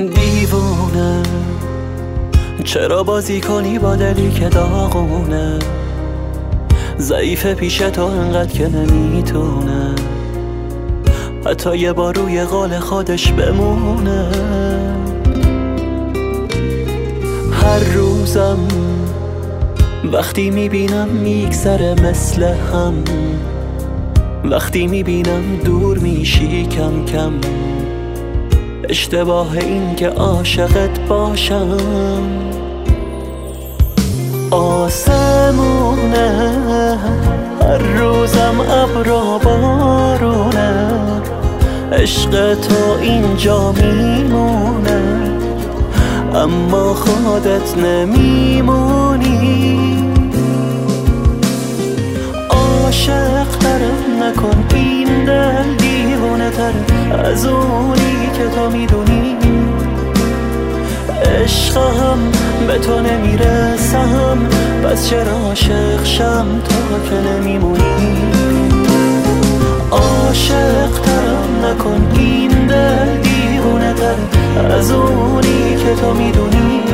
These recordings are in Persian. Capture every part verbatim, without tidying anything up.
دیوونه چرا بازی کنی با دلی که داغونه، ضعیف پیش تو انقدر که نمیتونه حتی یه بار روی قال خودش بمونه. هر روزم وقتی میبینم میگذره مثل هم، وقتی میبینم دور میشی کم کم، اشتباه این که عاشقت باشم. آسمونه هر روزم ابرا بارونه، عشق تو اینجا میمونه اما خودت نمیمونی. عاشق ترم نکن این دل دیوانه تر از اونی که تو میدونی، عشقم به تو نمیرسم پس چرا عاشق شم تو که نمیمونی. عاشق ترم نکن این دل دیوانه تر از اونی که تو میدونی،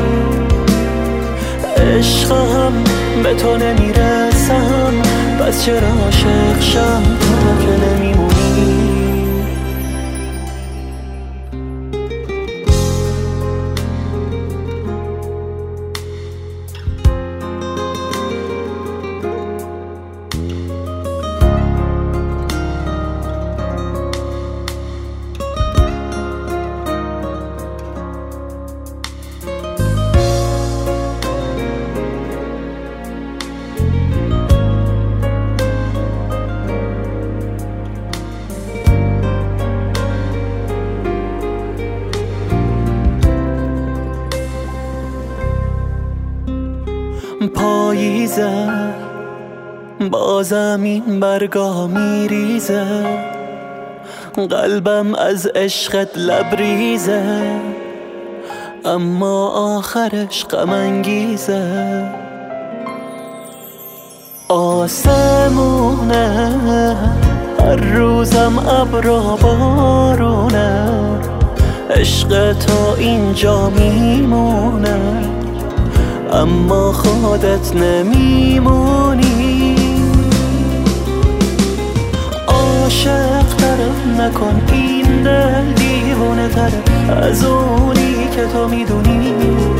عشقم به تو نمیرسم پس چرا عاشق شم تو که نمیمونی. پاییزه بازم این برگا میریزه، قلبم از عشقت لبریزه اما آخرش غم انگیزه. آسمونه هر روزم ابرا بارونه، عشق تو اینجا میمونه اما خودت نمیمونی. عاشق ترم نکن این دل دیوانه تر از اونی که تو میدونی،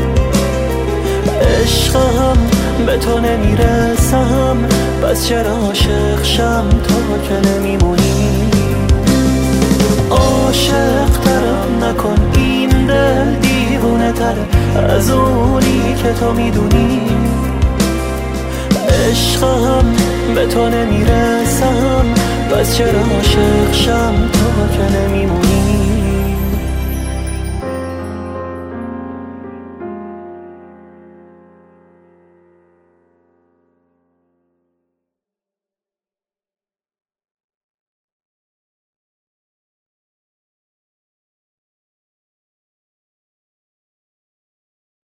عشقم به تو نمیرسم پس چرا عاشق شم تو که نمیمونی. عاشق ترم نکن این دل دیوانه تر از اونی که تو میدونی، عشقم به تو نمیرسم پس چرا عاشق شم تو که نمیمونی.